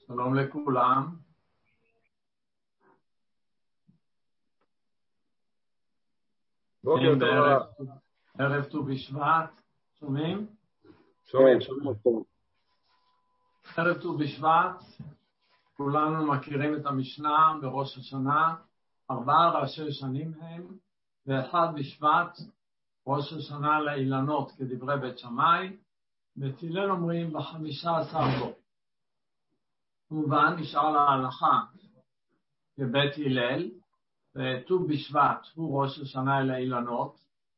שלום לכולם. בוקר טוב. ערב ט"ו בשבט. שומעים? שומעים. ערב ט"ו בשבט, כולנו מכירים את המשנה בראש השנה, 4 ראשי שנים הם, ו1 בשבט, ראש השנה לאילנות כדברי בית שמאי, בית הלל אומרים ב15 בו. כמובן נשאר להלכה כבית הלל, וט"ו בשבט הוא ראש השנה לאילנות,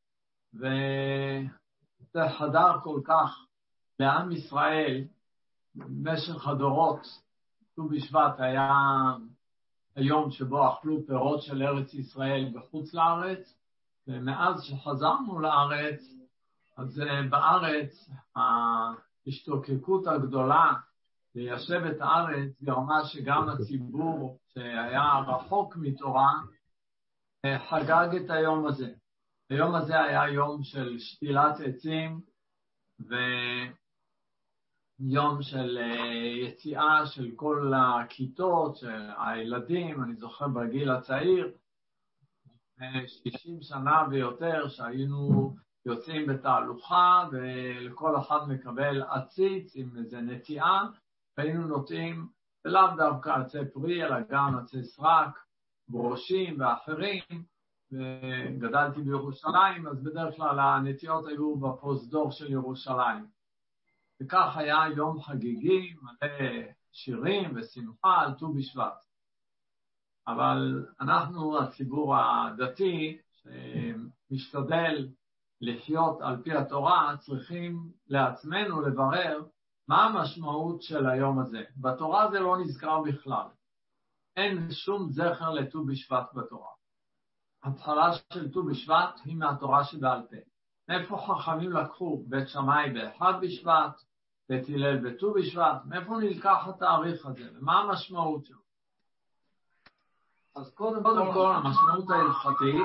וזה חדר כל כך לעם ישראל במשך הדורות. ט"ו בשבט היה היום שבו אכלו פירות של ארץ ישראל בחוץ לארץ, ומאז שחזרנו לארץ, אז בארץ ההשתוקקות הגדולה ליישב את הארץ גרמה שגם הציבור שהיה רחוק מתורה חגג את היום הזה. היום הזה היה יום של שתילת עצים ויום של יציאה של כל הכיתות, של הילדים. אני זוכר בגיל הצעיר, 60 שנה ויותר, שהיינו יוצאים בתהלוכה ולכל אחד מקבל עציץ עם איזה נטיעה, והיינו נוטעים לאו דווקא עצי פרי אלא גם עצי סרק, ברושים ואחרים. וגדלתי בירושלים, אז בדרך כלל הנטיעות היו בפרוזדור של ירושלים, וכך היה יום חגיגי מלא שירים ושמחה על ט"ו בשבט. אבל אנחנו, הציבור הדתי שמשתדל לחיות על פי התורה, צריכים לעצמנו לברר מה המשמעות של היום הזה. בתורה זה לא נזכר בכלל, אין שום זכר לט"ו בשבט בתורה. התחלה של ט"ו בשבט היא מהתורה שבעל פה. מאיפה חכמים לקחו? בית שמאי ב1 בשבט, בית הלל בט"ו בשבט, מאיפה נלקח התאריך הזה ומה המשמעות שלו? אז קודם כל המשמעות ההלכתית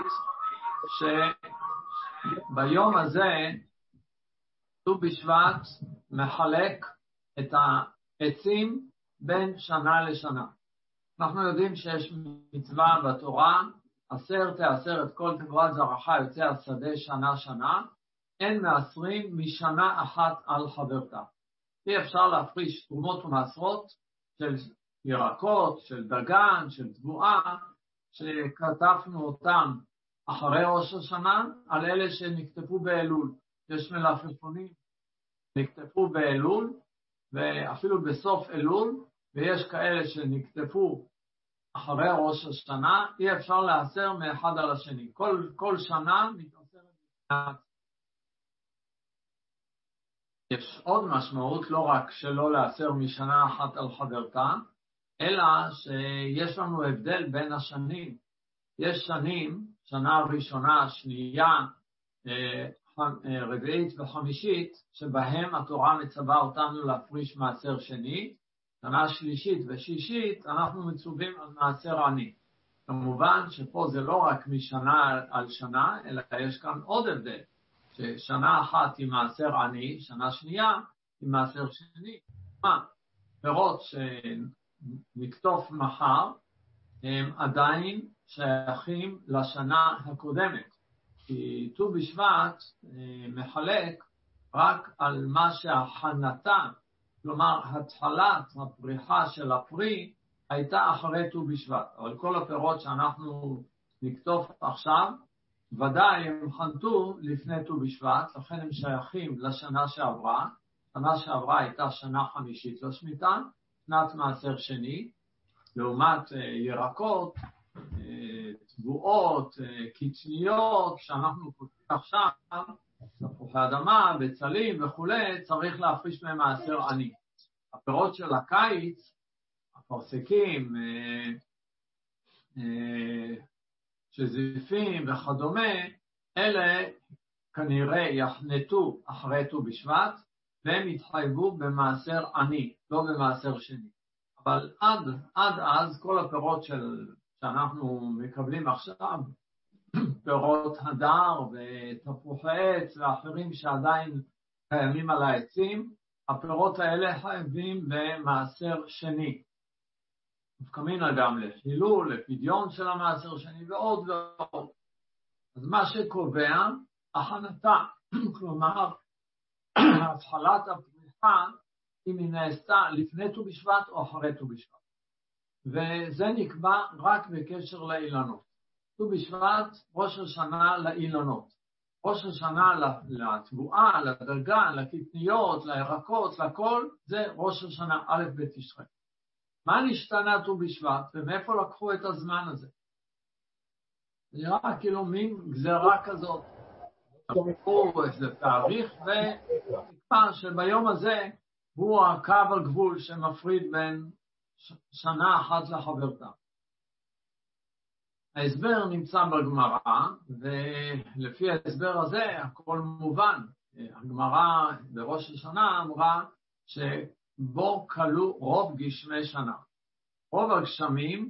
שביום הזה ט"ו בשבט מחלק את העצים בין שנה לשנה. אנחנו יודעים שיש מצווה בתורה, 10 תעשר את כל תבואת זרעך יוצא השדה שנה שנה, אין מעשרים משנה אחת על חברתה. אי אפשר להפריש תרומות ומעשרות של ירקות, של דגן, של תבואה, שכתבנו אותם אחרי ראש השנה, על אלה שנכתבו באלול. יש מלפפונים נכתבו באלול, ואפילו בסוף אלול, ויש כאלה שנכתבו אחרי ראש השנה. אי אפשר לעשר מאחד על השני. כל שנה מתעשרת. יש עוד משמעות, לא רק שלא לעשר משנה אחת על חברתה, אלא שיש לנו הבדל בין השנים. יש שנים, שנה ראשונה, שנייה, רביעית וחמישית, שבהם התורה מצווה אותנו להפריש מעשר שני. שנה שלישית ושישית אנחנו מצווים על מעשר עני. כמובן שפה זה לא רק משנה על שנה, אלא יש כאן עוד הבדל, ששנה אחת היא מעשר עני, שנה שנייה היא מעשר שני. פירות שנקטוף מחר הם עדיין שייכים לשנה הקודמת, כי ט"ו בשבט מחלק רק על מה שהכנתה, כלומר, התחלת הפריחה של הפרי הייתה אחרי ט"ו בשבט. אבל כל הפירות שאנחנו נקטוף עכשיו, ודאי הם חנתו לפני ט"ו בשבט, לכן הם שייכים לשנה שעברה. שנה שעברה הייתה שנה חמישית לשמיטה, שנת מעשר שני, לעומת ירקות, תבואות, קטניות, שאנחנו קוטפים עכשיו, תפוחי אדמה, בצלים וכולי, צריך להפריש מהם מעשר עני. הפירות של הקיץ, הפרסקים, שזיפים וכדומה, אלה כנראה יחנתו אחרי ט"ו בשבט, והם יתחייבו במעשר עני, לא במעשר שני. אבל עד אז כל הפירות שאנחנו מקבלים עכשיו, פירות הדר ותפוחי עץ ואחרים שעדיין קיימים על העצים, הפירות האלה חייבים במעשר שני. נפקמינה גם לחילול, לפדיון של המעשר שני ועוד ועוד. אז מה שקובע, הכנתה, כלומר, התחלת הפריחה, אם היא נעשתה לפני ט"ו בשבט או אחרי ט"ו בשבט. וזה נקבע רק בקשר לאילנות. ט"ו בשבט, ראש השנה לאילנות. ראש השנה לתבואה, לדגן, לקטניות, לירקות, לכל, זה ראש השנה א' בתשרי. מה נשתנה ט"ו בשבט ומאיפה לקחו את הזמן הזה? זה נראה כאילו מין גזרה כזאת. לקחו איזה תאריך ונקבע שביום הזה הוא הקו הגבול שמפריד בין שנה אחת לחברתה. ההסבר נמצא בגמרא, ולפי ההסבר הזה הכל מובן. הגמרא בראש השנה אמרה שבו כלו רוב גשמי שנה. רוב הגשמים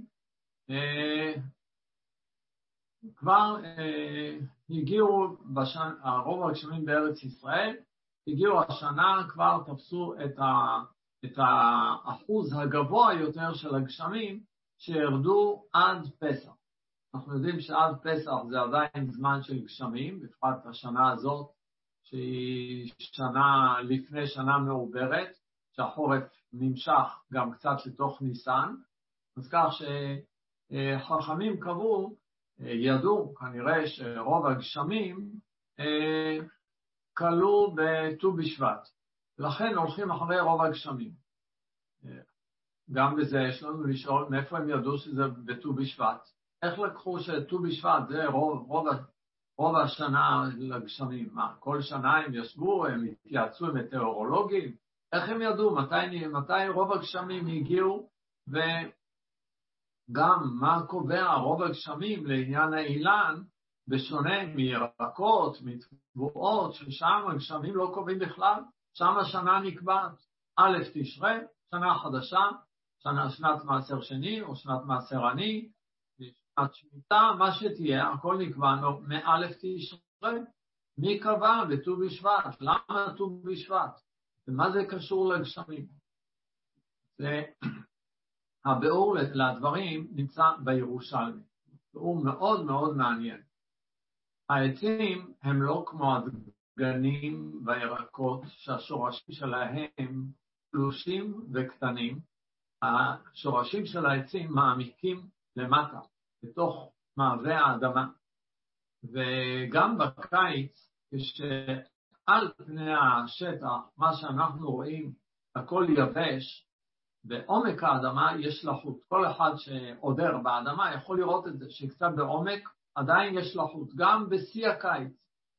כבר הגיעו, רוב הגשמים בארץ ישראל, הגיעו השנה, כבר תפסו את האחוז הגבוה יותר של הגשמים שירדו עד פסח. אנחנו יודעים שעד פסח זה עדיין זמן של גשמים, בפרט השנה הזאת, שהיא שנה לפני שנה מעוברת, שהחורף נמשך גם קצת לתוך ניסן, אז כך שחכמים קבעו, ידעו כנראה שרוב הגשמים כלו בט"ו בשבט, לכן הולכים אחרי רוב הגשמים. גם בזה יש לנו לשאול מאיפה הם ידעו שזה בט"ו בשבט. איך לקחו שט"ו בשבט זה רוב השנה לגשמים? מה, כל שנה הם ישבו, הם התייעצו עם מטאורולוגים? איך הם ידעו מתי רוב הגשמים הגיעו? וגם מה קובע רוב הגשמים לעניין האילן, בשונה מירקות, מתבואות, ששם הגשמים לא קובעים בכלל, שם השנה נקבעת א' תשרי, שנה חדשה, שנת מעשר שני או שנת מעשר עני, שנת שמיטה, מה שתהיה, הכל נקבע מא' תשרי. מי קבע בט"ו בשבט? למה ט"ו בשבט? ומה זה קשור לגשמים? הביאור לדברים נמצא בירושלמי. הוא מאוד מאוד מעניין. העצים הם לא כמו הדגנים והירקות שהשורשים שלהם פלושים וקטנים. השורשים של העצים מעמיקים למטה, בתוך מעבה האדמה. וגם בקיץ, כשעל פני השטח, מה שאנחנו רואים, הכל יבש, בעומק האדמה יש לחות. כל אחד שעודר באדמה יכול לראות את זה, שקצת בעומק עדיין יש לחות, גם בשיא הקיץ.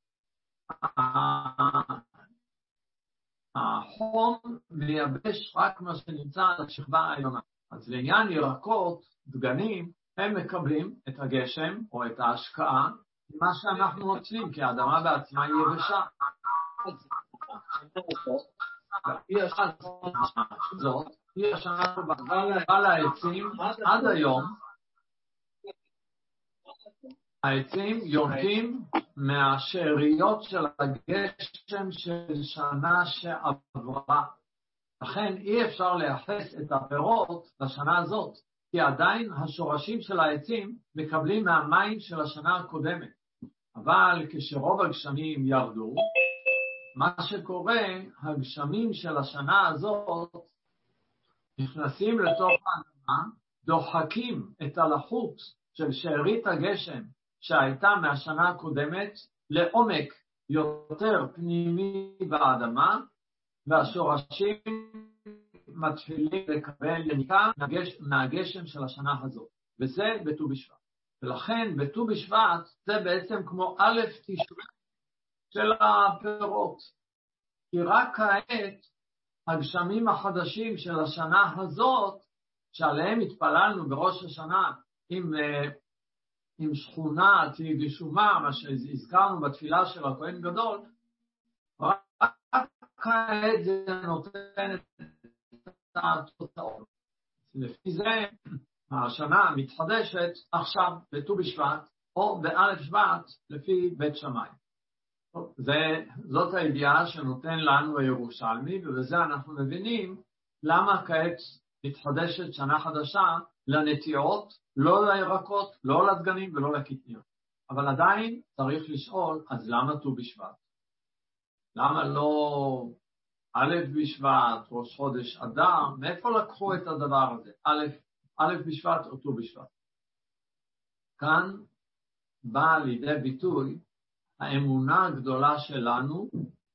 החום מייבש רק מה שנמצא על השכבה העליונה. אז לעניין ירקות, דגנים, הם מקבלים את הגשם או את ההשקעה, מה שאנחנו רוצים, כי האדמה בעצמה היא יבשה. היא השנה על העצים עד היום, העצים יורקים מהשאריות של הגשם של שנה שעברה. לכן אי אפשר לייחס את הפירות לשנה הזאת, כי עדיין השורשים של העצים מקבלים מהמים של השנה הקודמת. אבל כשרוב הגשמים ירדו, מה שקורה, הגשמים של השנה הזאת נכנסים לתוך האדמה, דוחקים את הלחות של שארית הגשם שהייתה מהשנה הקודמת לעומק יותר פנימי באדמה, והשורשים מתחילים לקבל יניקה מהגשם של השנה הזאת, וזה בט"ו בשבט. ולכן בט"ו בשבט זה בעצם כמו א' תשרי של הפירות, כי רק כעת הגשמים החדשים של השנה הזאת, שעליהם התפללנו בראש השנה עם שכונה תיגשומה, מה שהזכרנו בתפילה של הכהן גדול, רק כעת זה נותן את התוצאות. לפי זה השנה מתחדשת עכשיו בט"ו בשבט או באלף שבט לפי בית שמאי. זאת הידיעה שנותן לנו הירושלמי, ובזה אנחנו מבינים למה כעת מתחדשת שנה חדשה לנטיעות, לא לירקות, לא לדגנים ולא לקטניות. אבל עדיין צריך לשאול, אז למה ט"ו בשבט? למה לא א' בשבט, ראש חודש אדר? מאיפה לקחו את הדבר הזה? א' בשבט או ט"ו בשבט? כאן באה לידי ביטוי האמונה הגדולה שלנו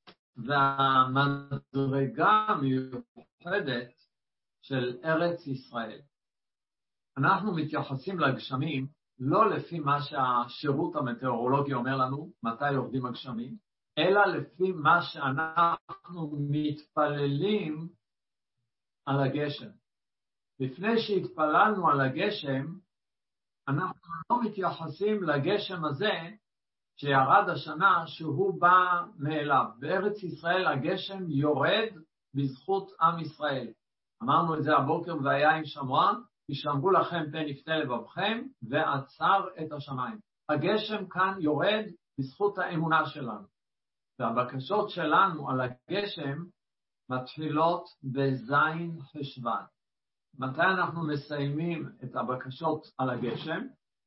והמדרגה המיוחדת של ארץ ישראל. אנחנו מתייחסים לגשמים לא לפי מה שהשירות המטאורולוגי אומר לנו, מתי יורדים הגשמים, אלא לפי מה שאנחנו מתפללים על הגשם. לפני שהתפללנו על הגשם, אנחנו לא מתייחסים לגשם הזה שירד השנה שהוא בא מאליו. בארץ ישראל הגשם יורד בזכות עם ישראל. אמרנו את זה הבוקר, והיה עם שמוע, ישמרו לכם פן יפתה לבבכם, ועצר את השמיים. הגשם כאן יורד בזכות האמונה שלנו. והבקשות שלנו על הגשם מתחילות בזין חשוון. מתי אנחנו מסיימים את הבקשות על הגשם?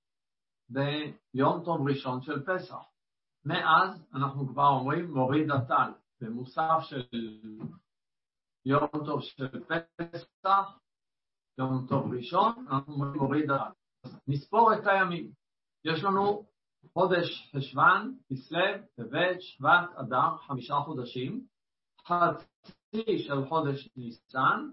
ביום טוב ראשון של פסח. מאז אנחנו כבר אומרים מוריד הטל. במוסף של יום טוב של פסח, יום טוב ראשון, אנחנו אומרים מוריד הטל. נספור את הימים. יש לנו חודש חשוון, כסלו, טבת, שבט, אדר, 5 חודשים, חצי של חודש ניסן,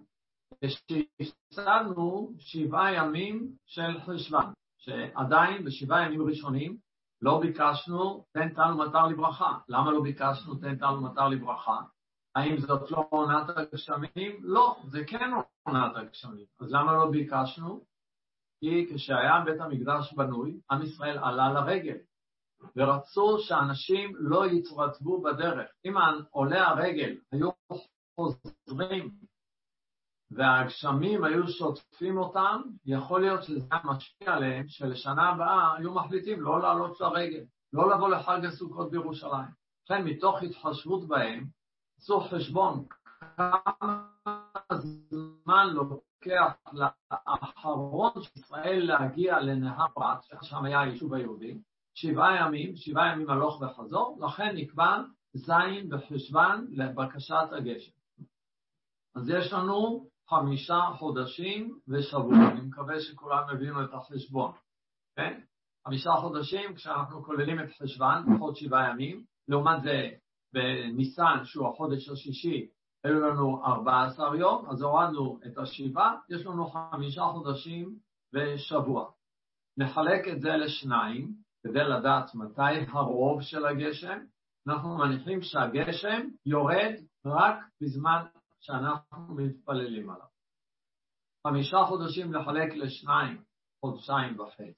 שהפסדנו 7 ימים של חשוון, שעדיין ב7 ימים ראשונים לא ביקשנו תן טל ומטר לברכה. למה לא ביקשנו תן טל ומטר לברכה? האם זאת לא עונת הגשמים? לא, זה כן עונת הגשמים. אז למה לא ביקשנו? כי כשהיה בית המקדש בנוי, עם ישראל עלה לרגל, ורצו שאנשים לא יתרטבו בדרך. אם עולי הרגל היו חוזרים, והגשמים היו שוטפים אותם, יכול להיות שזה משפיע עליהם, שלשנה הבאה היו מחליטים לא לעלות לרגל, לא לבוא לחג הסוכות בירושלים. לכן מתוך התחשבות בהם, עשו חשבון כמה זמן לוקח לאחרון של ישראל להגיע לנהר פרת, ששם היה היישוב היהודי, 7 ימים הלוך וחזור, לכן נקבע זין בחשוון לבקשת הגשם. אז יש לנו 5 חודשים ושבוע, אני מקווה שכולם מבינו את החשבון, כן? 5 חודשים כשאנחנו כוללים את חשוון, פחות 7 ימים, לעומת זה בניסן שהוא החודש השישי, היו לנו 14 יום, אז הורדנו את 7, יש לנו 5 חודשים ושבוע. נחלק את זה לשניים, כדי לדעת מתי הרוב של הגשם, אנחנו מניחים שהגשם יורד רק בזמן שאנחנו מתפללים עליו. 5 חודשים לחלק לשניים, 1.5 חודשים,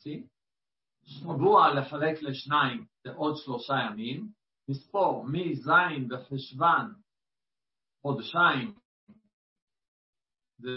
שבוע לחלק לשניים, זה עוד 3 ימים, נספור מזין בחשוון, 1 חודשיים, זה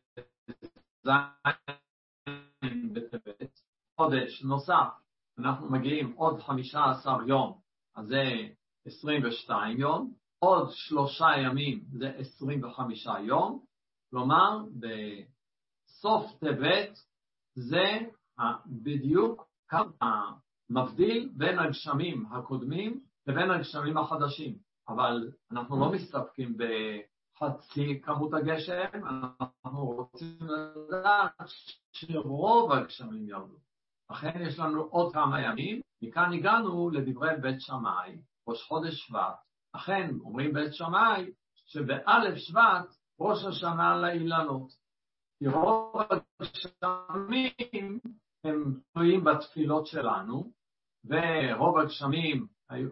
זין בטבת, חודש נוסף, אנחנו מגיעים עוד 15 יום, אז זה 22 יום, עוד 3 ימים זה 25 יום, כלומר בסוף טבת זה בדיוק המבדיל בין הגשמים הקודמים לבין הגשמים החדשים, אבל אנחנו לא מסתפקים בחצי כמות הגשם, אנחנו רוצים לדעת שרוב הגשמים ירדו. לכן יש לנו עוד כמה ימים, מכאן הגענו לדברי בית שמאי, ראש חודש שבט. אכן אומרים בית שמאי שבאלף שבט ראש השנה לאילנות. כי רוב הגשמים הם תלויים בתפילות שלנו, ורוב הגשמים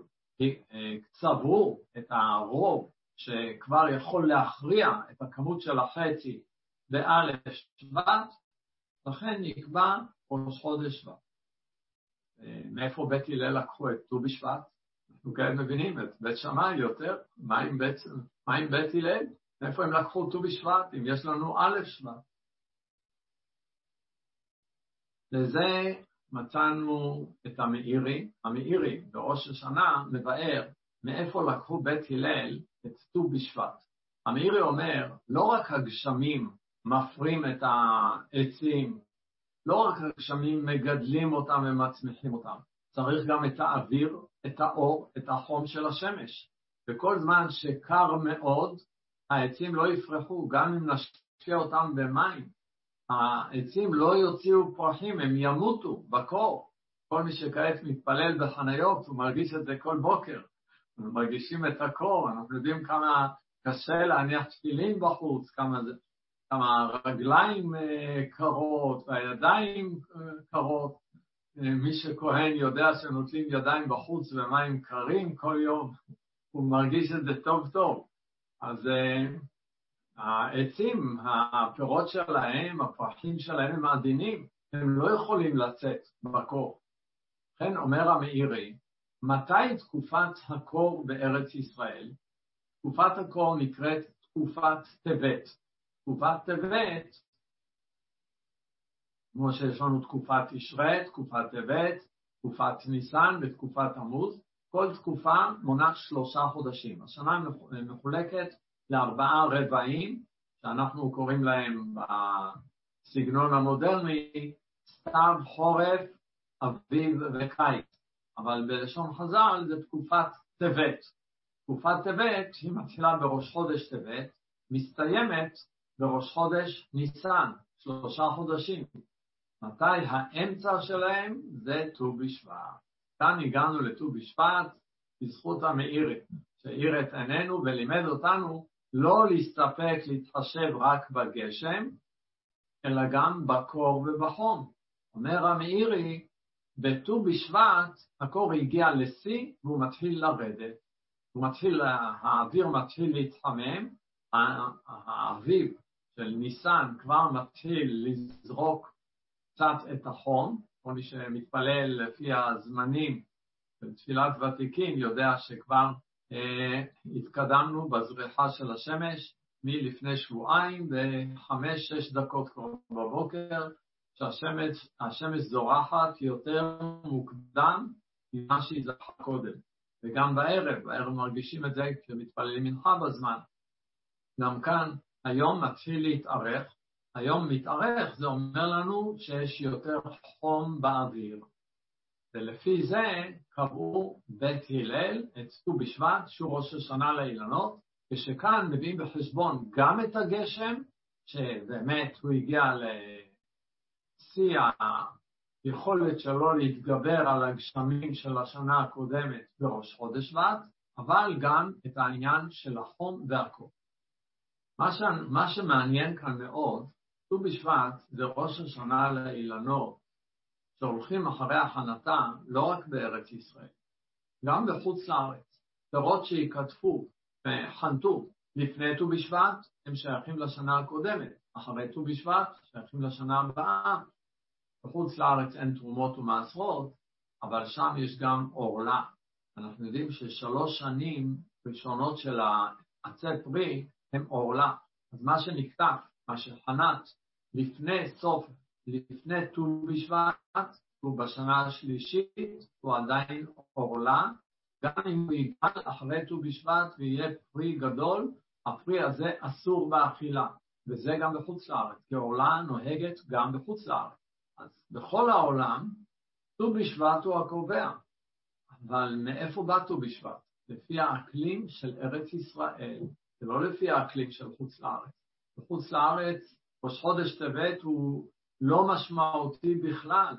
צברו את הרוב שכבר יכול להכריע את הכמות של החצי באלף שבט, לכן נקבע ראש חודש שבט. מאיפה בית הלל לקחו את ט"ו בשבט? אנחנו כאלה מבינים את בית שמאי יותר, מה עם בית הלל? מאיפה הם לקחו ט"ו בשבט אם יש לנו א' שבט? לזה מצאנו את המאירי בראש השנה מבאר מאיפה לקחו בית הלל את ט"ו בשבט. המאירי אומר, לא רק הגשמים מפרים את העצים, לא רק הגשמים מגדלים אותם ומצמיחים אותם, צריך גם את האוויר, את האור, את החום של השמש. וכל זמן שקר מאוד, העצים לא יפרחו, גם אם נשקיע אותם במים. העצים לא יוציאו פרחים, הם ימותו בקור. כל מי שכעת מתפלל בחניות, הוא מרגיש את זה כל בוקר. אנחנו מרגישים את הקור, אנחנו יודעים כמה קשה להניח תפילין בחוץ, כמה רגליים קרות והידיים קרות. מי שכהן יודע שנוטלים ידיים בחוץ ומים קרים כל יום, הוא מרגיש את זה טוב טוב. אז העצים, הפירות שלהם, הפרחים שלהם הם עדינים, הם לא יכולים לצאת בקור. לכן אומר המאירי, מתי תקופת הקור בארץ ישראל? תקופת הקור נקראת תקופת טבת. תקופת טבת, כמו שיש לנו תקופת תשרי, תקופת טבת, תקופת ניסן ותקופת תמוז, כל תקופה מונה 3 חודשים. השנה מחולקת ל4 רבעים, שאנחנו קוראים להם בסגנון המודרני, סתיו, חורף, אביב וקיץ. אבל בלשון חז"ל זה תקופת טבת. תקופת טבת היא מתחילה בראש חודש טבת, מסתיימת בראש חודש ניסן, 3 חודשים. מתי האמצע שלהם? זה ט"ו בשבט. כאן הגענו לט"ו בשבט בזכות המאירי, שהאיר את עינינו ולימד אותנו לא להסתפק להתחשב רק בגשם, אלא גם בקור ובחום. אומר המאירי, בט"ו בשבט הקור הגיע לשיא והוא מתחיל לרדת. האוויר מתחיל להתחמם, האביב של ניסן כבר מתחיל לזרוק קצת את החום, כל מי שמתפלל לפי הזמנים של תפילת ותיקין יודע שכבר התקדמנו בזריחה של השמש מלפני שבועיים ב5-6 דקות בבוקר, שהשמש זורחת יותר מוקדם ממה שהיא זרחה קודם. וגם בערב מרגישים את זה כשמתפללים מנחה בזמן. גם כאן היום מתחיל להתארך, היום מתארך זה אומר לנו שיש יותר חום באוויר. ולפי זה קבעו בית הלל את ט"ו בשבט, שהוא ראש השנה לאילנות, ושכאן מביאים בחשבון גם את הגשם, שבאמת הוא הגיע לשיא היכולת שלו להתגבר על הגשמים של השנה הקודמת בראש חודש שבט, אבל גם את העניין של החום והקור. מה שמעניין כאן מאוד, ט"ו בשבט זה ראש השנה לאילנות, שהולכים אחרי הכנתה לא רק בארץ ישראל, גם בחוץ לארץ. פירות שיקטפו וחנתו לפני ט"ו בשבט הם שייכים לשנה הקודמת, אחרי ט"ו בשבט שייכים לשנה הבאה. בחוץ לארץ אין תרומות ומעשרות, אבל שם יש גם אורלה. אנחנו יודעים ש3 שנים ראשונות של העצי פרי הם אורלה. אז מה שנקטף, מה שחנת לפני ט"ו בשבט, הוא בשנה השלישית, הוא עדיין אורלה. גם אם הוא יגדל אחרי ט"ו בשבט ויהיה פרי גדול, הפרי הזה אסור באכילה. וזה גם בחוץ לארץ, כי אורלה נוהגת גם בחוץ לארץ. אז בכל העולם, ט"ו בשבט הוא הקובע. אבל מאיפה בא ט"ו בשבט? לפי האקלים של ארץ ישראל, זה לא לפי האקלים של חוץ לארץ. בחוץ לארץ, ראש חודש טבת הוא לא משמעותי בכלל.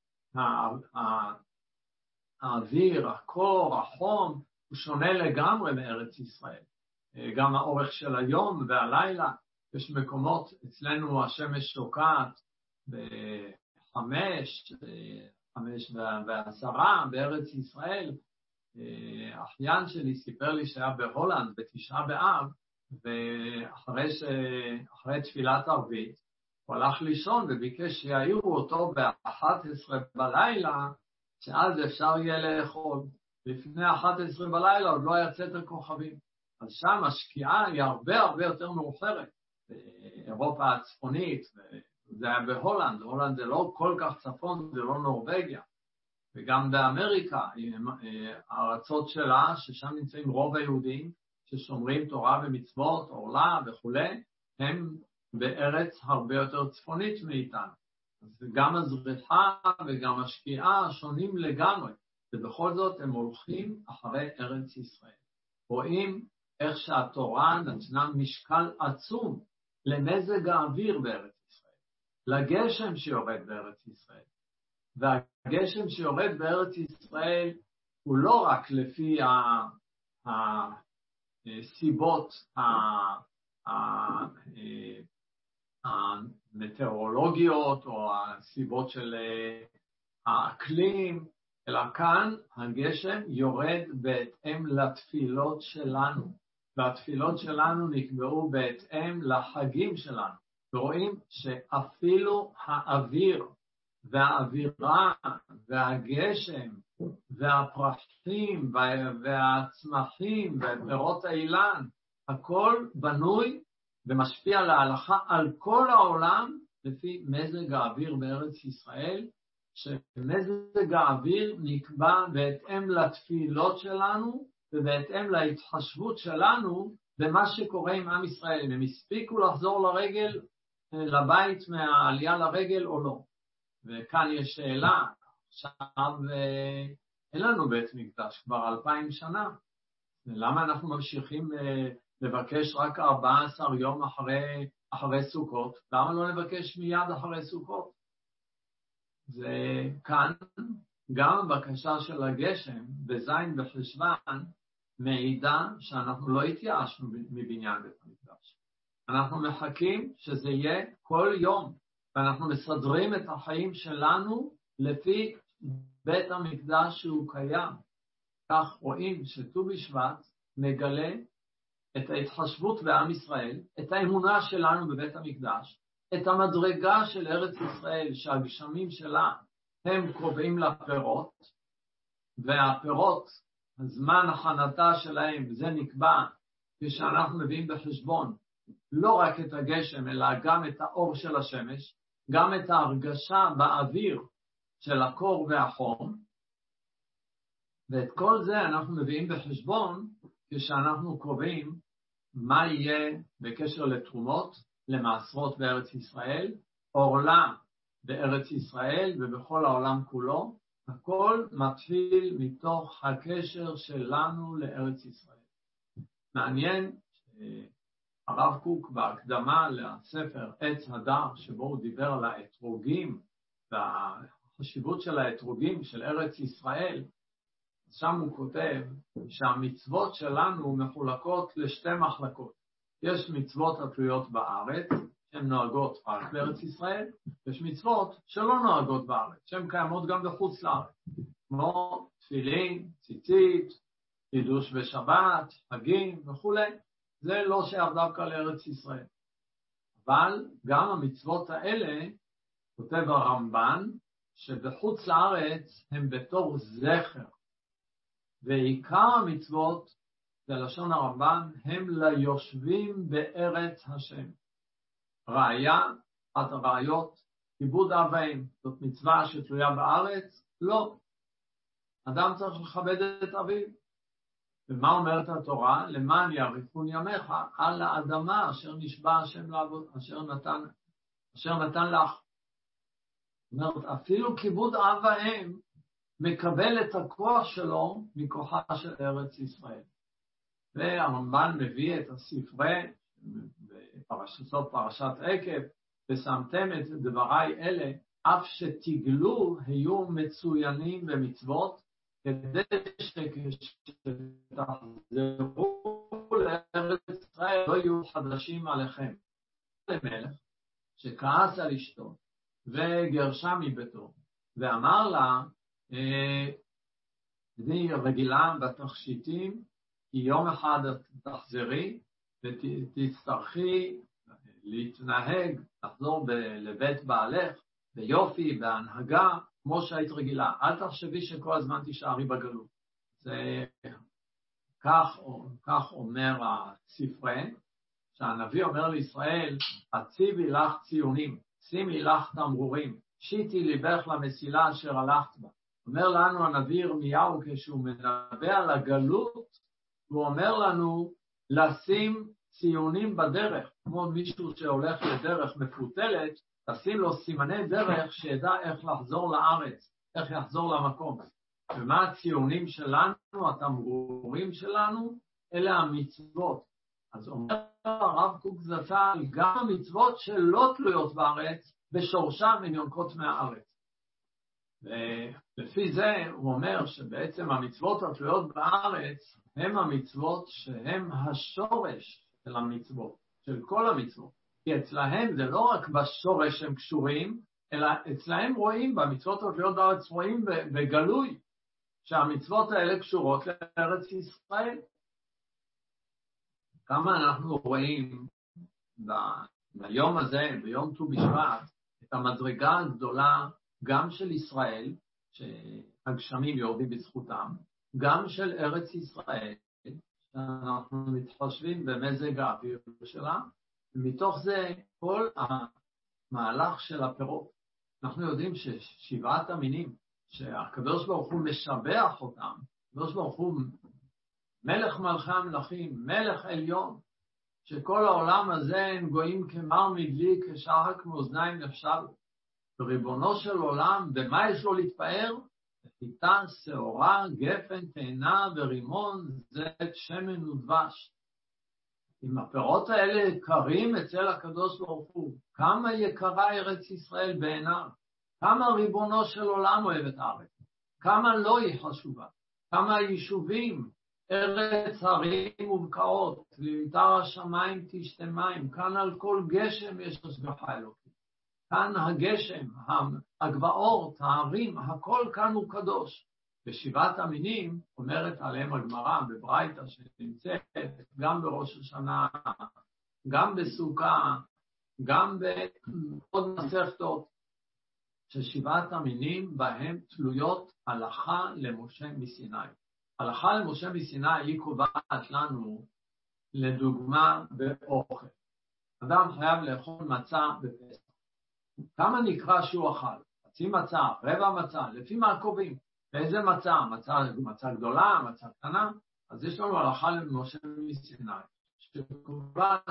האוויר, הקור, החום, הוא שונה לגמרי מארץ ישראל. גם האורך של היום והלילה, יש מקומות, אצלנו השמש שוקעת ב5:10 בארץ ישראל. אחיין שלי סיפר לי שהיה בהולנד ב9 באב, ואחרי תפילת ערבית, הוא הלך לישון וביקש שיעירו אותו ב11 בלילה, שאז אפשר יהיה לאכול. לפני 11 בלילה עוד לא היה צאת הכוכבים. אז שם השקיעה היא הרבה יותר מאוחרת. באירופה הצפונית, זה היה בהולנד, הולנד זה לא כל כך צפון, זה לא נורווגיה. וגם באמריקה, הארצות שלה, ששם נמצאים רוב היהודים, ששומרים תורה ומצוות, אורלה וכו', הם בארץ הרבה יותר צפונית מאיתנו. אז גם הזריחה וגם השקיעה שונים לגמרי, ובכל זאת הם הולכים אחרי ארץ ישראל. רואים איך שהתורה נתנה משקל עצום למזג האוויר בארץ ישראל, לגשם שיורד בארץ ישראל. והגשם שיורד בארץ ישראל הוא לא רק לפי הסיבות המטאורולוגיות או הסיבות של האקלים, אלא כאן הגשם יורד בהתאם לתפילות שלנו, והתפילות שלנו נקבעו בהתאם לחגים שלנו. ורואים שאפילו האוויר והאווירה והגשם והפרחים והצמחים ופירות האילן, הכל בנוי ומשפיע להלכה על כל העולם לפי מזג האוויר בארץ ישראל, שמזג האוויר נקבע בהתאם לתפילות שלנו ובהתאם להתחשבות שלנו במה שקורה עם עם ישראל, אם הם הספיקו לחזור לרגל, לבית מהעלייה לרגל או לא. וכאן יש שאלה, עכשיו אין לנו בית מקדש כבר 2000 שנה, למה אנחנו ממשיכים לבקש רק 14 יום אחרי סוכות? למה לא נבקש מיד אחרי סוכות? זה כאן גם הבקשה של הגשם בזין בחשוון מעידה שאנחנו לא התייאשנו מבניין בית המקדש. אנחנו מחכים שזה יהיה כל יום, ואנחנו מסדרים את החיים שלנו לפי בית המקדש שהוא קיים. כך רואים שט"ו בשבט מגלה את ההתחשבות בעם ישראל, את האמונה שלנו בבית המקדש, את המדרגה של ארץ ישראל שהגשמים שלה הם קובעים לפירות, והפירות, הזמן הכנתה שלהם, זה נקבע כשאנחנו מביאים בחשבון לא רק את הגשם אלא גם את האור של השמש, גם את ההרגשה באוויר של הקור והחום, ואת כל זה אנחנו מביאים בחשבון כשאנחנו קובעים מה יהיה בקשר לתרומות, למעשרות בארץ ישראל, עורלה בארץ ישראל ובכל העולם כולו, הכל מתחיל מתוך הקשר שלנו לארץ ישראל. מעניין הרב קוק בהקדמה לספר עץ הדר, שבו הוא דיבר על האתרוגים והחשיבות של האתרוגים של ארץ ישראל, שם הוא כותב שהמצוות שלנו מחולקות לשתי מחלקות. יש מצוות התלויות בארץ, שהן נוהגות רק בארץ ישראל, יש מצוות שלא נוהגות בארץ, שהן קיימות גם בחוץ לארץ, כמו תפילין, ציצית, קידוש בשבת, חגים וכו'. זה לא שייך דווקא לארץ ישראל. אבל גם המצוות האלה, כותב הרמב"ן, שבחוץ לארץ הם בתור זכר. ועיקר המצוות, זה לשון הרמב"ן, הם ליושבים בארץ השם. ראיה, אחת הראיות, כיבוד אב ואם. זאת מצווה שתלויה בארץ? לא. אדם צריך לכבד את אביו. ומה אומרת התורה? למען יאריכון ימיך על האדמה אשר נשבע השם לעבוד, אשר נתן לך. זאת אומרת, אפילו כיבוד אב ואם מקבל את הכוח שלו מכוחה של ארץ ישראל. והרמב"ן מביא את הספרי, בפרשת פרשת עקב, ושמתם את דבריי אלה, אף שתגלו היו מצוינים במצוות, כדי שכשתחזרו לארץ ישראל לא יהיו חדשים עליכם. למלך שכעס על אשתו וגרשה מביתו, ואמר לה, אני רגילה בתכשיטים, כי יום אחד תחזרי ותצטרכי להתנהג, לחזור לבית בעלך, ביופי, בהנהגה, כמו שהיית רגילה. אל תחשבי שכל הזמן תישארי בגלות. זה כך אומר הספרי, שהנביא אומר לישראל, הציבי לך ציונים, שימי לך תמרורים, שיטי ליבך למסילה אשר הלכת בה. אומר לנו הנביא ירמיהו כשהוא מדבר על הגלות, הוא אומר לנו לשים ציונים בדרך, כמו מישהו שהולך לדרך מפותלת, תשים לו סימני דרך שידע איך לחזור לארץ, איך יחזור למקום. ומה הציונים שלנו, התמרורים שלנו? אלה המצוות. אז אומר הרב קוק זצ"ל, גם המצוות שלא תלויות בארץ, בשורשם הן יונקות מהארץ. ולפי זה הוא אומר שבעצם המצוות התלויות בארץ, הם המצוות שהם השורש של המצוות, של כל המצוות. כי אצלהם זה לא רק בשורש שהם קשורים, אלא אצלהם רואים, במצוות התלויות בארץ רואים בגלוי, שהמצוות האלה קשורות לארץ ישראל. כמה אנחנו רואים ביום הזה, ביום ט"ו בשבט, את המדרגה הגדולה גם של ישראל, שהגשמים יורדים בזכותם, גם של ארץ ישראל, שאנחנו מתחשבים במזג האוויר שלה, ומתוך זה כל המהלך של הפירות. אנחנו יודעים ששבעת המינים, שהקדוש ברוך הוא משבח אותם, הקדוש ברוך הוא מלך מלכי המלכים, מלך עליון, שכל העולם הזה הם גויים כמר מדלי, כשחק מאוזניים נפשלו. וריבונו של עולם, במה יש לו להתפאר? חיטה, שעורה, גפן, תאנה ורימון, זית, שמן ודבש. אם הפירות האלה יקרים אצל הקדוש ברוך הוא, כמה יקרה ארץ ישראל בעיניו, כמה ריבונו של עולם אוהב את הארץ, כמה לא היא חשובה, כמה היישובים, ארץ הרים ובקעות, ויתר השמיים תשתה מים, כאן על כל גשם יש השגחה אלוקית. כאן הגשם, הגבעות, הערים, הכל כאן הוא קדוש. בשבעת המינים אומרת עליהם הגמרא בברייתא שנמצאת גם בראש השנה, גם בסוכה, גם בעוד מסכתות, ששבעת המינים בהם תלויות הלכה למשה מסיני. הלכה למשה מסיני היא קובעת לנו לדוגמה באוכל. אדם חייב לאכול מצה בפסח. כמה נקרא שהוא אכל? חצי מצה, רבע מצה, לפי מה קובעים? באיזה מצה? מצה גדולה, מצה קטנה? אז יש לנו הלכה למשה מסיני, שקובעת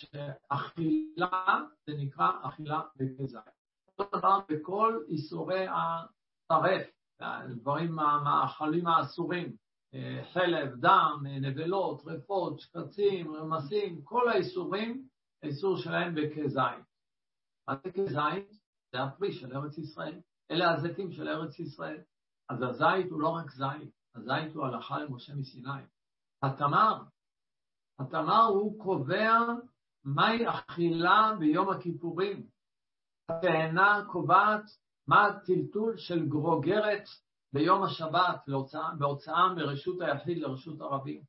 שאכילה זה נקרא אכילה בכזית. אותו דבר בכל איסורי הטרף, הדברים המאכלים האסורים, חלב, דם, נבלות, טרפות, שקצים, רמסים, כל האיסורים, האיסור שלהם בכזית. אז כזית זה הפרי של ארץ ישראל, אלה הזיתים של ארץ ישראל. אז הזית הוא לא רק זית, הזית הוא הלכה למשה מסיני. התמר הוא קובע מהי אכילה ביום הכיפורים. התאנה קובעת מה הטלטול של גרוגרת ביום השבת, בהוצאה מרשות היחיד לרשות הרבים.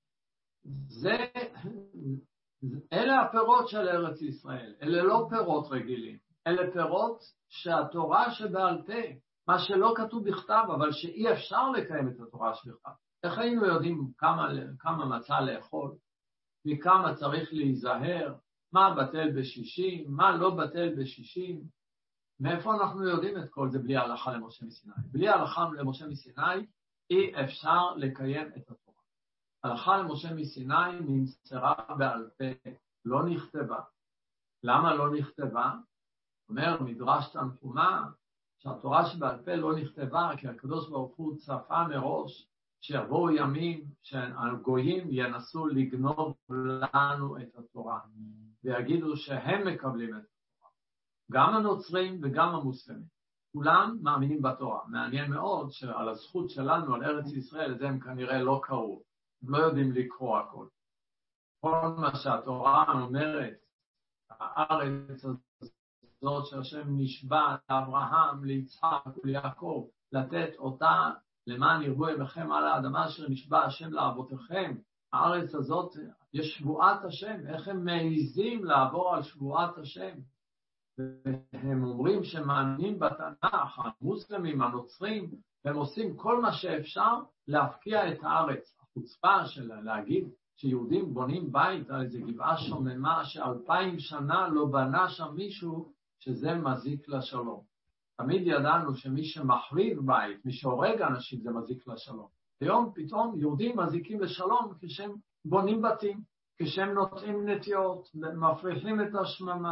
אלה הפירות של ארץ ישראל, אלה לא פירות רגילים, אלה פירות שהתורה שבעל פה, מה שלא כתוב בכתב, אבל שאי אפשר לקיים את התורה שבכתב. איך היינו יודעים כמה מצה לאכול, מכמה צריך להיזהר, מה בטל בשישים, מה לא בטל בשישים, מאיפה אנחנו יודעים את כל זה בלי הלכה למשה מסיני? בלי הלכה למשה מסיני אי אפשר לקיים את התורה. הלכה למשה מסיני נמסרה בעל פה, לא נכתבה. למה לא נכתבה? אומר מדרש תנחומא, שהתורה שבעל פה לא נכתבה, כי הקדוש ברוך הוא צפה מראש שיבואו ימים שהגויים ינסו לגנוב לנו את התורה, ויגידו שהם מקבלים את התורה. גם הנוצרים וגם המוסלמים. כולם מאמינים בתורה. מעניין מאוד שעל הזכות שלנו על ארץ ישראל, זה הם כנראה לא קראו. הם לא יודעים לקרוא הכל. כל מה שהתורה אומרת, הארץ הזאת שהשם נשבע לאברהם, ליצחק וליעקב, לתת אותה למען ירבו ימיכם על האדמה אשר נשבע השם לאבותיכם. הארץ הזאת, יש שבועת השם, איך הם מעיזים לעבור על שבועת השם? והם אומרים שמאמינים בתנ"ך, המוסלמים, הנוצרים, הם עושים כל מה שאפשר להפקיע את הארץ. החוצפה של להגיד שיהודים בונים בית על איזה גבעה שוממה ש2000 שנה לא בנה שם מישהו, שזה מזיק לשלום. תמיד ידענו שמי שמחריב בית, מי שהורג אנשים, זה מזיק לשלום. היום פתאום יהודים מזיקים לשלום כשהם בונים בתים, כשהם נוטעים נטיות, מפריחים את השממה.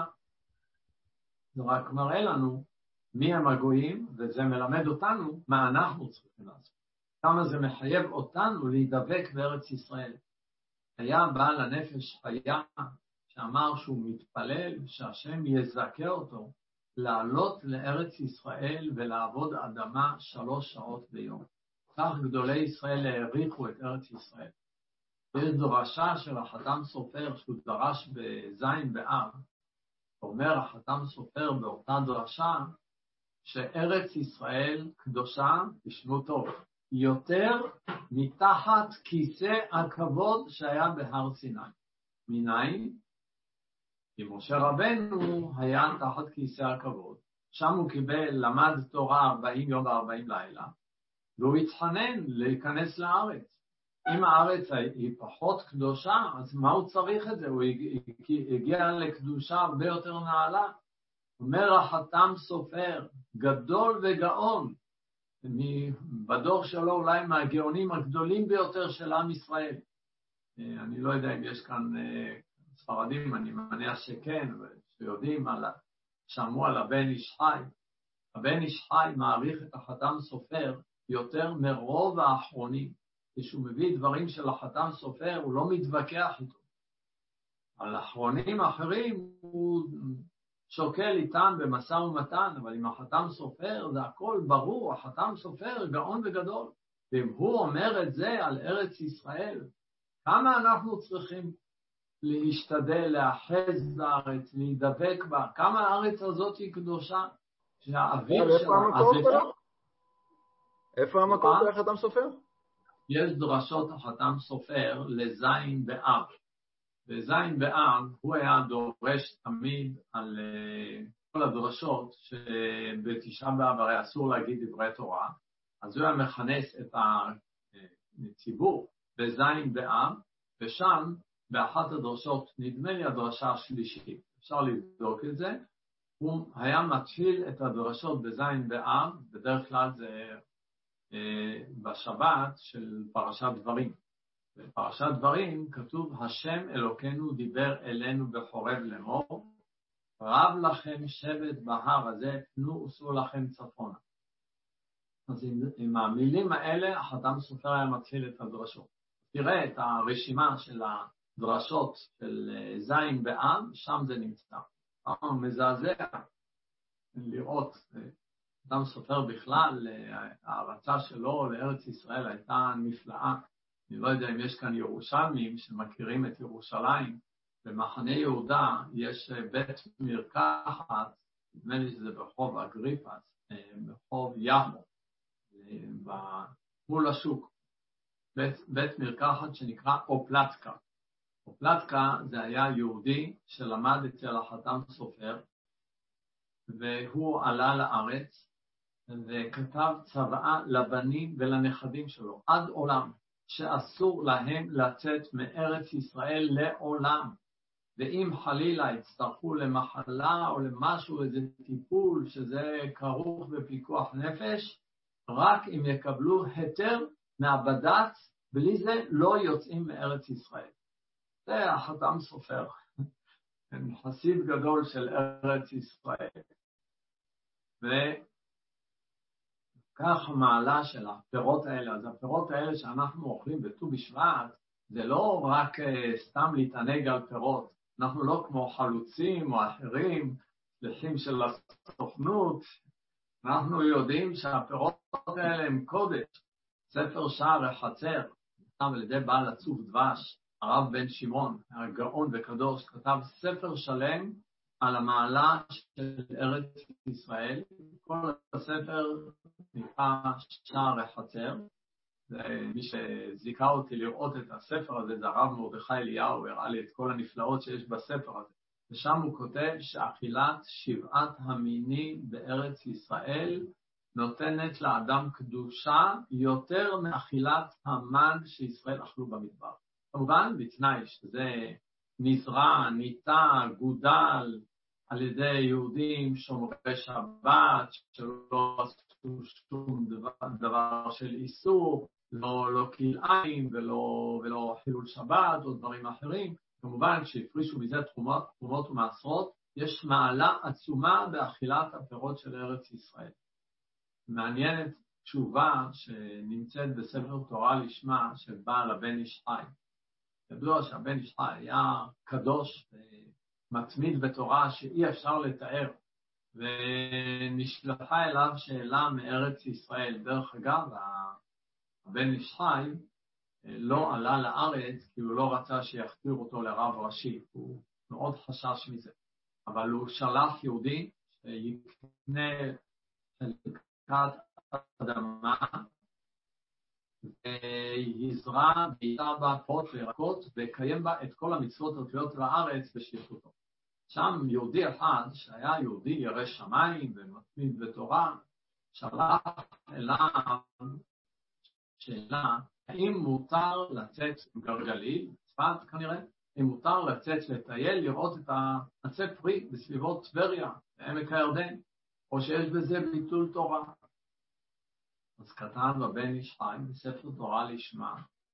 זה רק מראה לנו מי הם הגויים, וזה מלמד אותנו מה אנחנו צריכים לעשות. כמה זה מחייב אותנו להידבק בארץ ישראל. היה בעל הנפש חיה שאמר שהוא מתפלל שהשם יזכה אותו לעלות לארץ ישראל ולעבוד אדמה 3 שעות ביום. כך גדולי ישראל העריכו את ארץ ישראל. יש דרשה של החתם סופר שהוא דרש בזין באב. אומר החתם סופר באותה דרשה שארץ ישראל קדושה, תשמעו טוב, יותר מתחת כיסא הכבוד שהיה בהר סיני. מניין? כי משה רבנו היה תחת כיסא הכבוד. שם הוא למד תורה 40 יום ו40 לילה, והוא התחנן להיכנס לארץ. אם הארץ היא פחות קדושה, אז מה הוא צריך את זה? הוא הגיע לקדושה הרבה יותר נעלה. אומר החתם סופר, גדול וגאון, בדור שלו אולי מהגאונים הגדולים ביותר של עם ישראל. אני לא יודע אם יש כאן ספרדים, אני מניח שכן, שיודעים, שמעו על הבן איש חי. הבן איש חי מעריך את החתם סופר יותר מרוב האחרונים. כשהוא מביא דברים של החתם סופר, הוא לא מתווכח איתו. על האחרונים האחרים הוא שוקל איתם במשא ומתן, אבל עם החתם סופר זה הכל ברור, החתם סופר גאון וגדול. ואם הוא אומר את זה על ארץ ישראל, כמה אנחנו צריכים להשתדל, לאחז לארץ, להידבק בה, כמה הארץ הזאת היא קדושה, שהאוויר שלה... איפה המקור של החתם סופר? יש דרשות החתם סופר לזין באב. וזין באב הוא היה דורש תמיד על כל הדרשות שבתשעה באב הרי אסור להגיד דברי תורה, אז הוא היה מכנס את הציבור בזין באב, ושם באחת הדרשות, נדמה לי הדרשה השלישית, אפשר לבדוק את זה, הוא היה מתחיל את הדרשות בזין באב, בדרך כלל זה בשבת של פרשת דברים. בפרשת דברים כתוב, השם אלוקינו דיבר אלינו בחורב לאמור, רב לכם שבט בהר הזה, תנו עשו לכם צפונה. אז עם המילים האלה, החתם סופר היה מתחיל את הדרשות. תראה את הרשימה של הדרשות של זין באב, שם זה נמצא. מזעזע לראות, החתם סופר בכלל, ההרצה שלו לארץ ישראל הייתה נפלאה. אני לא יודע אם יש כאן ירושלמים שמכירים את ירושלים. במחנה יהודה יש בית מרקחת, נדמה לי שזה ברחוב אגריפס, ברחוב ימו, מול השוק. בית מרקחת שנקרא אופלטקה. אופלטקה זה היה יהודי שלמד אצל החתם סופר, והוא עלה לארץ וכתב צוואה לבנים ולנכדים שלו, עד עולם. שאסור להם לצאת מארץ ישראל לעולם, ואם חלילה יצטרכו למחלה או למשהו, איזה טיפול שזה כרוך בפיקוח נפש, רק אם יקבלו היתר מהבד"ץ, בלי זה לא יוצאים מארץ ישראל. זה החתם סופר, חסיד גדול של ארץ ישראל. כך המעלה של הפירות האלה, אז הפירות האלה שאנחנו אוכלים בט"ו בשבט, זה לא רק סתם להתענג על פירות, אנחנו לא כמו חלוצים או אחרים, שליחים של הסוכנות, אנחנו יודעים שהפירות האלה הם קודש. ספר שער החצר, נכתב על ידי בעל עצוב דבש, הרב בן שמעון, הגאון וקדוש, כתב ספר שלם על המעלה של ארץ ישראל. כל הספר נקרא שער החצר, ומי שזיכה אותי לראות את הספר הזה זה הרב מרדכי אליהו, הוא הראה לי את כל הנפלאות שיש בספר הזה, ושם הוא כותב שאכילת 7 המינים בארץ ישראל נותנת לאדם קדושה יותר מאכילת המן שישראל אכלו במדבר. כמובן בתנאי שזה נזרע, ניטע, גודל על ידי יהודים שומרי שבת, שלא עשו שום דבר של איסור, לא כלאיים ולא חילול שבת או דברים אחרים. כמובן, כשהפרישו מזה תרומות ומעשרות, יש מעלה עצומה באכילת הפירות של ארץ ישראל. מעניינת תשובה שנמצאת בספר תורה לשמה של בעל הבן איש חי. ידוע שהבן איש חי היה קדוש ומתמיד בתורה שאי אפשר לתאר, ונשלחה אליו שאלה מארץ ישראל. דרך אגב, הבן איש חי לא עלה לארץ כי הוא לא רצה שיחתיר אותו לרב ראשי, הוא מאוד חשש מזה. אבל הוא שלח יהודי שיקנה חלקת אדמה ויזרע בעיקר בה פירות וירקות ויקיים בה את כל המצוות התלויות לארץ בשליחותו. שם יהודי אחד שהיה יהודי ירא שמיים ומתמיד בתורה, שלח אליו שאלה האם מותר לצאת גלגלי, צפת כנראה, אם מותר לצאת לטייל, לראות את העצי פרי בסביבות טבריה, בעמק הירדן, או שיש בזה ביטול תורה. אז כתב הבן איש חי בספר תורה לשמה,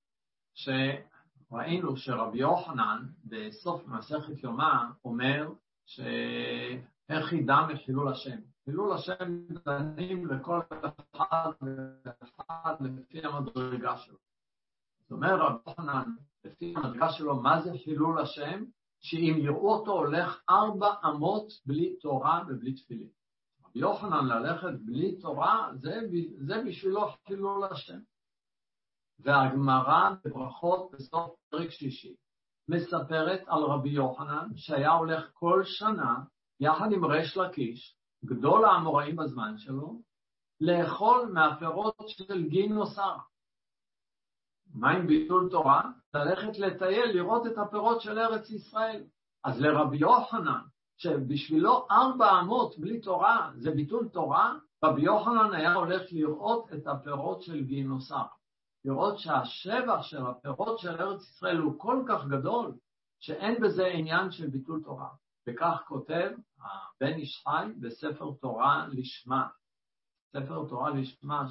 שראינו שרבי יוחנן בסוף מסכת יומא אומר שאיך חידם את חילול השם. חילול השם דנים לכל אחד ואחד לפי המדרגה שלו. זאת אומרת רבי יוחנן, לפי המדרגה שלו, מה זה חילול השם? שאם יראו אותו הולך 4 אמות בלי תורה ובלי תפילין. רבי יוחנן ללכת בלי תורה, זה בשבילו חילול השם. והגמרא בברכות בסוף פרק 6 מספרת על רבי יוחנן שהיה הולך כל שנה יחד עם ריש לקיש, גדול האמוראים בזמן שלו, לאכול מהפירות של גינוסר. מה עם ביטול תורה? ללכת לטייל, לראות את הפירות של ארץ ישראל. אז לרבי יוחנן, שבשבילו 4 אמות בלי תורה זה ביטול תורה, רבי יוחנן היה הולך לראות את הפירות של גינוסר. לראות שהשבח של הפירות של ארץ ישראל הוא כל כך גדול, שאין בזה עניין של ביטול תורה. וכך כותב הבן איש חי בספר תורה לשמה. ספר תורה לשמה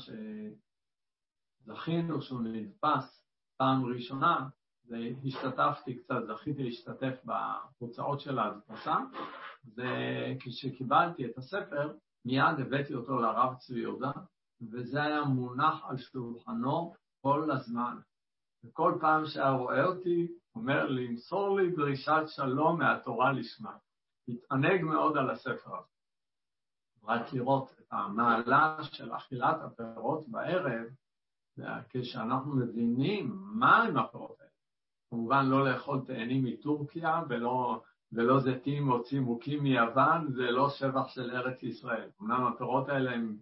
שזכינו שהוא נדפס פעם ראשונה, והשתתפתי קצת, זכיתי להשתתף בהוצאות של ההדפסה, וכשקיבלתי את הספר, מיד הבאתי אותו לרב צבי יהודה, וזה היה מונח על שולחנו כל הזמן. וכל פעם שהיה רואה אותי, אומר לי, למסור לי דרישת שלום מהתורה לשמה. התענג מאוד על הספר הזה. רק לראות את המעלה של אכילת הפירות בערב, כשאנחנו מבינים מה הם הפירות האלה. כמובן לא לאכול תאנים מטורקיה, ולא זיתים או צימוקים מיוון, זה לא שבח של ארץ ישראל. אמנם הפירות האלה הם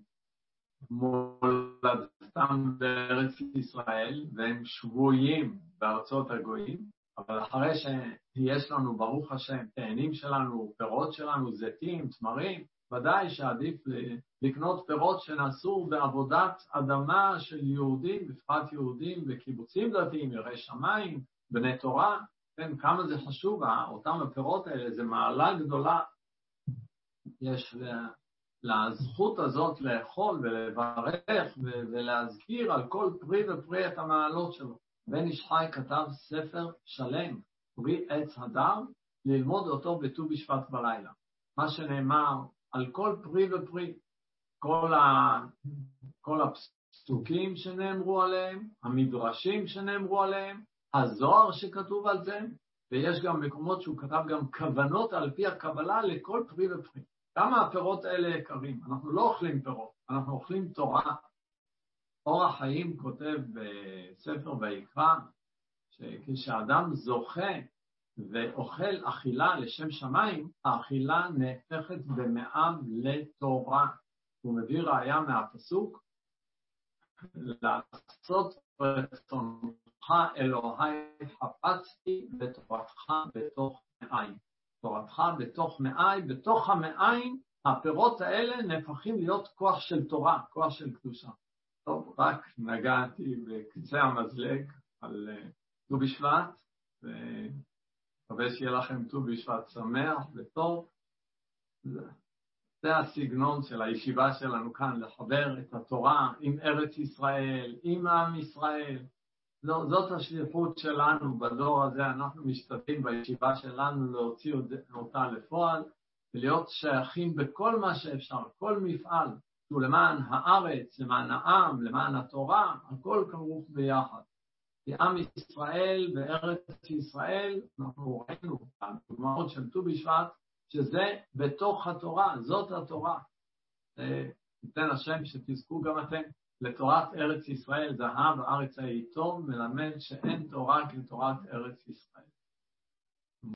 מולדתם בארץ ישראל, והם שבויים בארצות הגויים, אבל אחרי שיש לנו, ברוך השם, תאנים שלנו, פירות שלנו, זיתים, תמרים, ודאי שעדיף לקנות פירות שנעשו בעבודת אדמה של יהודים, בפרט יהודים בקיבוצים דתיים, יראי שמיים, בני תורה, כן, כמה זה חשוב, אותם הפירות האלה, זה מעלה גדולה. יש לזכות הזאת לאכול ולברך ולהזכיר על כל פרי ופרי את המעלות שלו. בן איש חי כתב ספר שלם, פרי עץ הדר, ללמוד אותו בט"ו בשבט בלילה. מה שנאמר על כל פרי ופרי, כל הפסוקים שנאמרו עליהם, המדרשים שנאמרו עליהם, הזוהר שכתוב על זה, ויש גם מקומות שהוא כתב גם כוונות על פי הקבלה לכל פרי ופרי. כמה הפירות האלה יקרים? אנחנו לא אוכלים פירות, אנחנו אוכלים תורה. אור החיים כותב בספר ויקרא, שכשאדם זוכה ואוכל אכילה לשם שמיים, האכילה נהפכת במעם לתורה. הוא מביא ראיה מהפסוק, לעשות רצונך אלוהי חפצתי בתורתך בתוך מעיים. תורתך בתוך מעיים, בתוך המעיים הפירות האלה נהפכים להיות כוח של תורה, כוח של קדושה. טוב, רק נגעתי בקצה המזלג על ט"ו בשבט, ומקווה שיהיה לכם ט"ו בשבט שמח וטוב. זה הסגנון של הישיבה שלנו כאן, לחבר את התורה עם ארץ ישראל, עם עם ישראל, זאת השליחות שלנו בדור הזה, אנחנו משתתפים בישיבה שלנו להוציא אותה לפועל, ולהיות שייכים בכל מה שאפשר, כל מפעל, שהוא למען הארץ, למען העם, למען התורה, הכל כרוך ביחד. כי עם ישראל בארץ ישראל, אנחנו ראינו דוגמאות של ט"ו בשבט, שזה בתוך התורה, זאת התורה. ניתן השם שתזכו גם אתם לתורת ארץ ישראל, זהב הארץ ההיא טוב, מלמד שאין תורה כתורת ארץ ישראל.